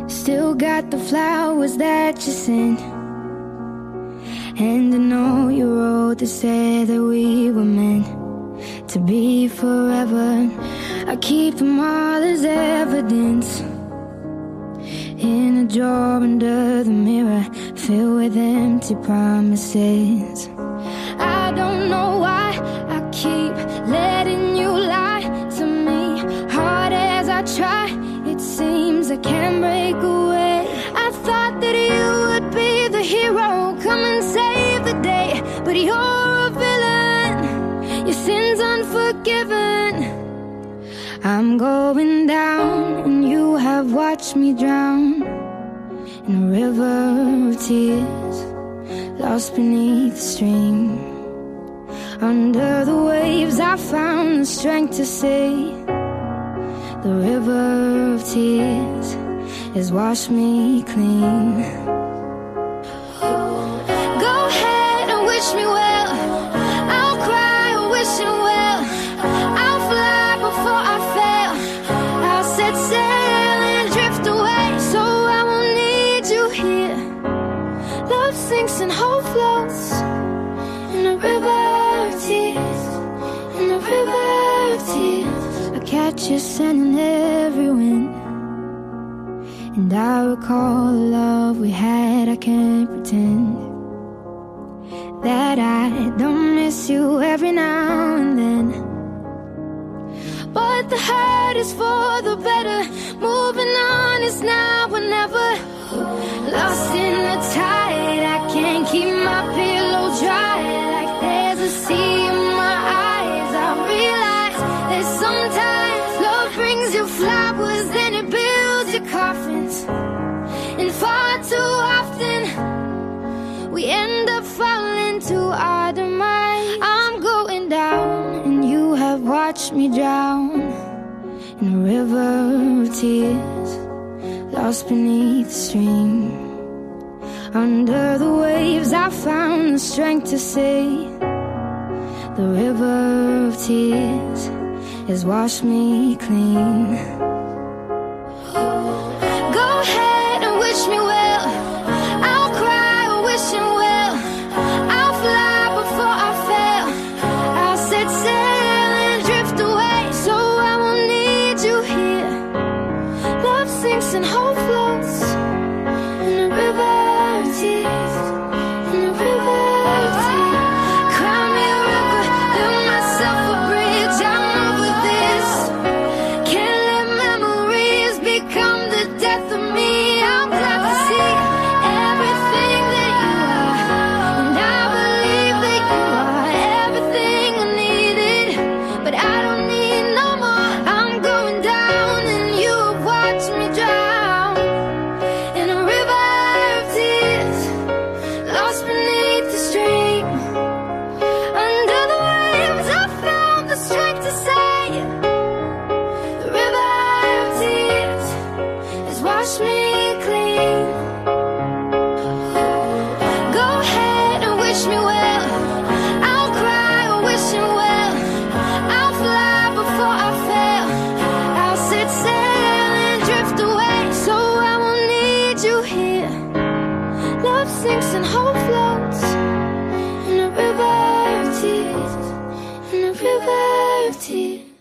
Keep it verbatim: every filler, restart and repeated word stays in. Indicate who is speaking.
Speaker 1: Still got the flowers that you sent, and I know you wrote to say that we were meant to be forever. I keep them all as evidence in a drawer under the mirror, filled with empty promises. I don't know why I keep letting you lie to me. Hard as I try, it seems I can't break away. I thought that you would be the hero, come and save the day, but you're a villain, your sin's unforgiven. I'm going down, and you have watched me drown in a river of tears, lost beneath the stream. Under the waves I found the strength to say, the river of tears has washed me clean. Go ahead and wish me well, I'll cry or wish it well. I'll fly before I fail, I'll set sail and drift away, so I won't need you here. Love sinks and hope floats in a river of tears, in a river of tears. I catch you sending every wind, and I recall the love we had. I can't pretend that I don't miss you every now and then, but the hurt is for the better. Moving on is now or never. Lost in the tide, I can't keep my pillow dry. Like there's a sea in my eyes, I realize that sometimes love brings you flowers, then it builds your coffins, and far too often we end up falling to our demise. I'm going down, and you have watched me drown in a river of tears, lost beneath the stream. Under the waves I found the strength to say, the river of tears has washed me clean. Go ahead and wish me well, I'll cry or wish it well. I'll fly before I fail, I'll set sail and drift away, so I won't need you here. Love sinks and hope floats in a river of tears, in a river of tears. Cry me a river, build myself a bridge, I'm over this. Can't let memories become the death of me. I'm glad to see everything that you are, and I believe that you are everything I needed, but I don't need no more. I'm going down, and you have watched me drown in a river of tears, lost beneath the stream. Under the waves I found the strength to say, the river of tears has washed me clean. Go ahead and wish me well, I'll cry or wish it well. I'll fly before I fail, I'll set sail and drift away, so I won't need you here. Love sinks and hope floats in a river of tears, in a river of tears.